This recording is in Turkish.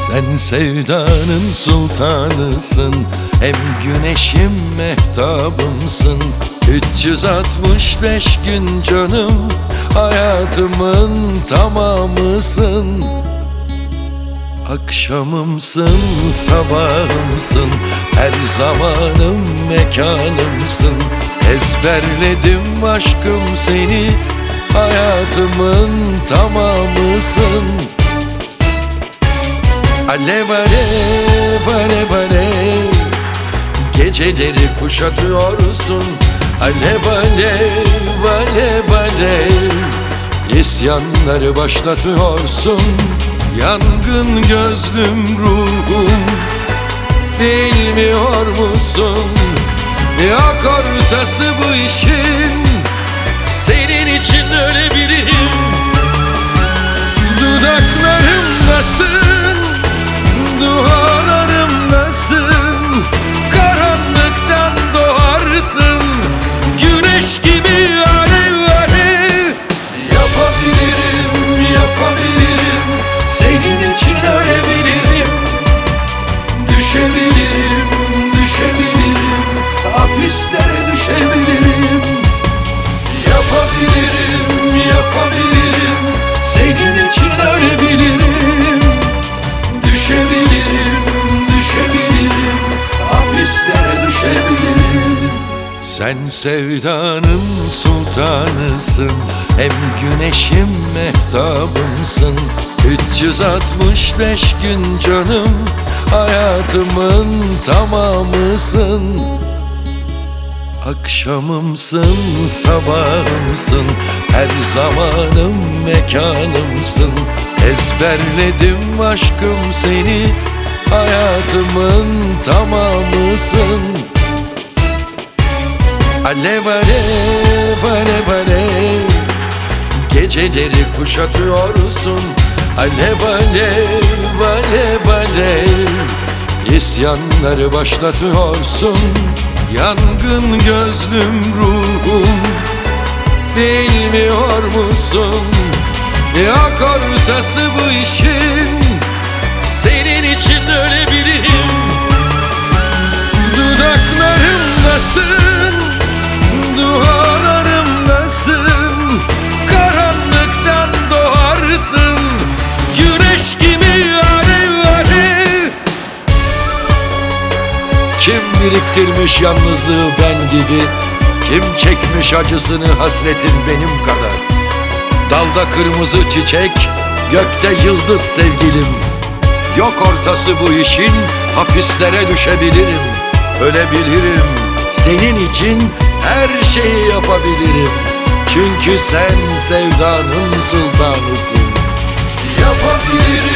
Sen sevdanın sultanısın, hem güneşim mehtabımsın. 365 gün canım, hayatımın tamamısın. Akşamımsın, sabahımsın, her zamanım mekanımsın. Ezberledim aşkım seni, hayatımın tamamısın. Alev alev alev alev, geceleri kuşatıyorsun. Alev alev alev alev, isyanları başlatıyorsun. Yangın gözlüm ruhum, bilmiyor musun? Yok ortası bu işin, senin için ölebilirim. Dudaklarımdasın, dualarımdasın. Karanlıktan doğarsın, güneş gibi alev alev. Yapabilirim, yapabilirim, senin için ölebilirim. Düşebilirim, düşebilirim, hapislere düşebilirim. Yapabilirim, yapabilirim, senin için ölebilirim. Düşebilirim, düşebilirim, hapislere düşebilirim. Sen sevdanın sultanısın, hem güneşim mehtabımsın. 365 gün canım, hayatımın tamamısın. Akşamımsın, sabahımsın, her zamanım mekanımsın. Ezberledim aşkım seni, hayatımın tamamısın. Alev alev alev alev, geceleri kuşatıyorsun. Alev alev alev alev, isyanları başlatıyorsun. Yangın gözlüm ruhum, bilmiyor musun? Yok ortası bu işin, senin için ölebilirim. Dudaklarımdasın, dualarımdasın. Karanlıktan doğarsın, güneş gibi alev alev. Kim biriktirmiş yalnızlığı ben gibi? Kim çekmiş acısını hasretin benim kadar? Dalda kırmızı çiçek, gökte yıldız sevgilim. Yok ortası bu işin, hapislere düşebilirim. Ölebilirim, senin için her şeyi yapabilirim. Çünkü sen sevdanın sultanısın. Yapabilirim.